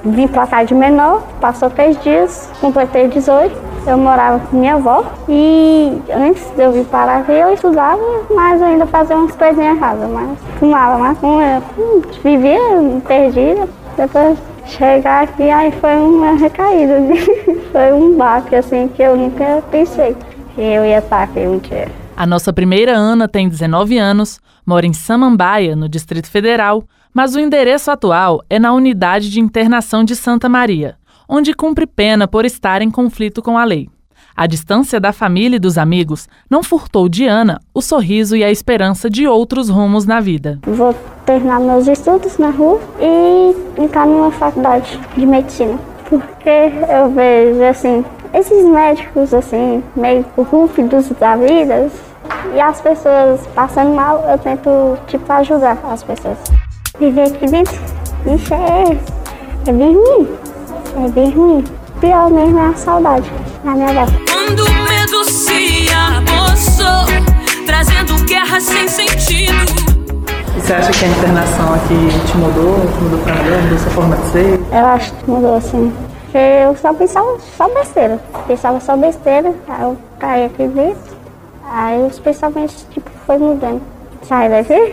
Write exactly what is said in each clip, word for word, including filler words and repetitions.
vim pra cá de menor, passou três dias, completei dezoito. Eu morava com minha avó e antes de eu vir para aqui eu estudava, mas eu ainda fazia umas coisinhas erradas, mas fumava maconha, vivia perdida. Depois chegar aqui, aí foi uma recaída, foi um baque assim que eu nunca pensei que eu ia estar aqui um dia. A nossa primeira Ana tem dezenove anos, mora em Samambaia, no Distrito Federal, mas o endereço atual é na Unidade de Internação de Santa Maria, onde cumpre pena por estar em conflito com a lei. A distância da família e dos amigos não furtou de Ana o sorriso e a esperança de outros rumos na vida. Vou terminar meus estudos na rua e entrar numa faculdade de medicina, porque eu vejo assim, esses médicos assim, meio corruptos da vida, e as pessoas passando mal, eu tento tipo ajudar as pessoas. Viver aqui dentro, isso é, é bem ruim. É bem ruim. Pior mesmo é a saudade da minha avó. Quando o medo se apossou, trazendo guerra sem sentido. E você acha que a internação aqui te mudou? Mudou pra melhor? Mudou sua forma de ser? Eu acho que mudou, sim. Porque eu só pensava só besteira. Pensava só besteira, aí eu caí aqui dentro. Aí os pensamentos, tipo, foi mudando. Sai daqui?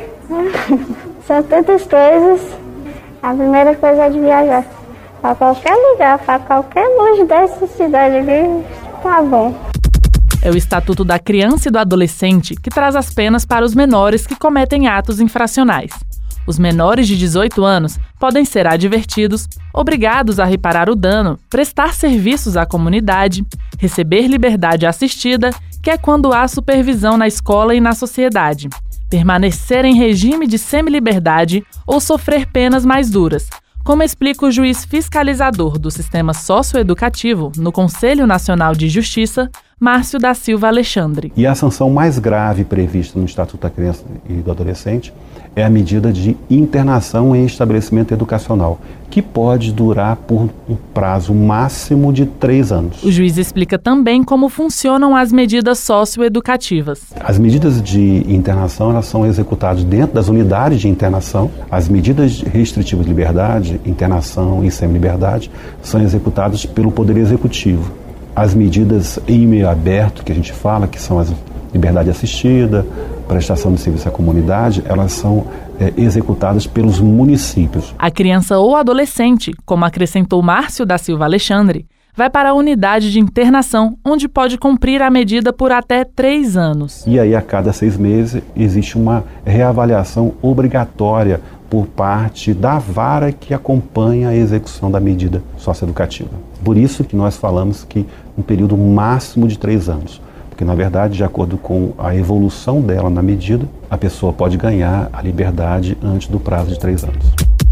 São tantas coisas. A primeira coisa é de viajar. Para qualquer lugar, para qualquer longe dessa cidade aqui, tá bom. É o Estatuto da Criança e do Adolescente que traz as penas para os menores que cometem atos infracionais. Os menores de dezoito anos podem ser advertidos, obrigados a reparar o dano, prestar serviços à comunidade, receber liberdade assistida, que é quando há supervisão na escola e na sociedade, permanecer em regime de semiliberdade ou sofrer penas mais duras, como explica o juiz fiscalizador do Sistema Socioeducativo no Conselho Nacional de Justiça, Márcio da Silva Alexandre. E a sanção mais grave prevista no Estatuto da Criança e do Adolescente é a medida de internação em estabelecimento educacional, que pode durar por um prazo máximo de três anos. O juiz explica também como funcionam as medidas socioeducativas. As medidas de internação elas são executadas dentro das unidades de internação. As medidas restritivas de liberdade, internação e semiliberdade, são executadas pelo Poder Executivo. As medidas em meio aberto, que a gente fala, que são as liberdade assistida, prestação de serviço à comunidade, elas são é, executadas pelos municípios. A criança ou adolescente, como acrescentou Márcio da Silva Alexandre, vai para a unidade de internação, onde pode cumprir a medida por até três anos. E aí, a cada seis meses, existe uma reavaliação obrigatória por parte da vara que acompanha a execução da medida socioeducativa. Por isso que nós falamos que um período máximo de três anos. Porque, na verdade, de acordo com a evolução dela na medida, a pessoa pode ganhar a liberdade antes do prazo de três anos.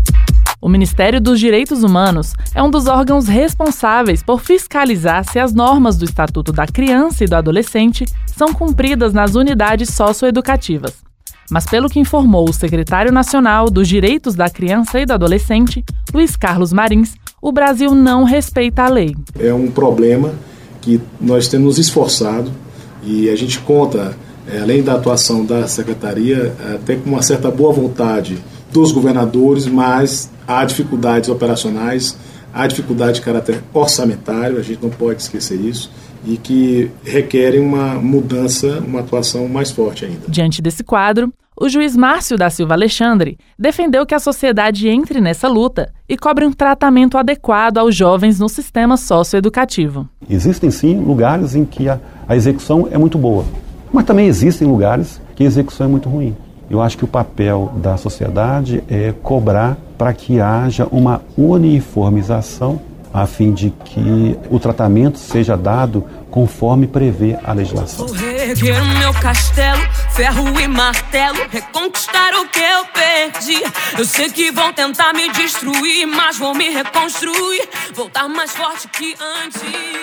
O Ministério dos Direitos Humanos é um dos órgãos responsáveis por fiscalizar se as normas do Estatuto da Criança e do Adolescente são cumpridas nas unidades socioeducativas. Mas, pelo que informou o secretário nacional dos Direitos da Criança e do Adolescente, Luiz Carlos Marins, o Brasil não respeita a lei. É um problema que nós temos esforçado e a gente conta, é, além da atuação da Secretaria, até com uma certa boa vontade dos governadores, mas há dificuldades operacionais, há dificuldade de caráter orçamentário, a gente não pode esquecer isso, e que requerem uma mudança, uma atuação mais forte ainda. Diante desse quadro, o juiz Márcio da Silva Alexandre defendeu que a sociedade entre nessa luta e cobre um tratamento adequado aos jovens no sistema socioeducativo. Existem sim lugares em que a, a execução é muito boa, mas também existem lugares que a execução é muito ruim. Eu acho que o papel da sociedade é cobrar para que haja uma uniformização a fim de que o tratamento seja dado conforme prevê a legislação. Vou reerguer o meu castelo, ferro e martelo, reconquistar o que eu perdi. Eu sei que vão tentar me destruir, mas vou me reconstruir, voltar mais forte que antes.